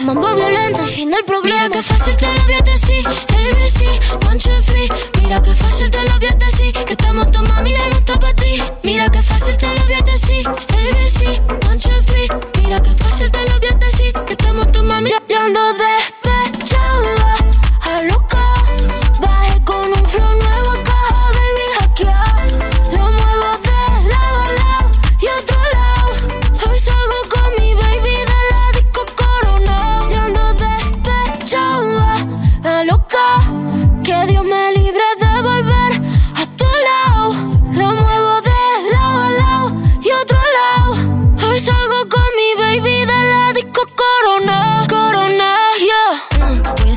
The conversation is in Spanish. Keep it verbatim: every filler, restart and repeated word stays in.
mambo violento, el fin del problema. Mira que fácil te lo voy a decir, A B C, one, two, three. Mira que fácil te lo voy a decir, que estamos tu mami, la nota pa' ti. Mira que fácil te lo voy a decir.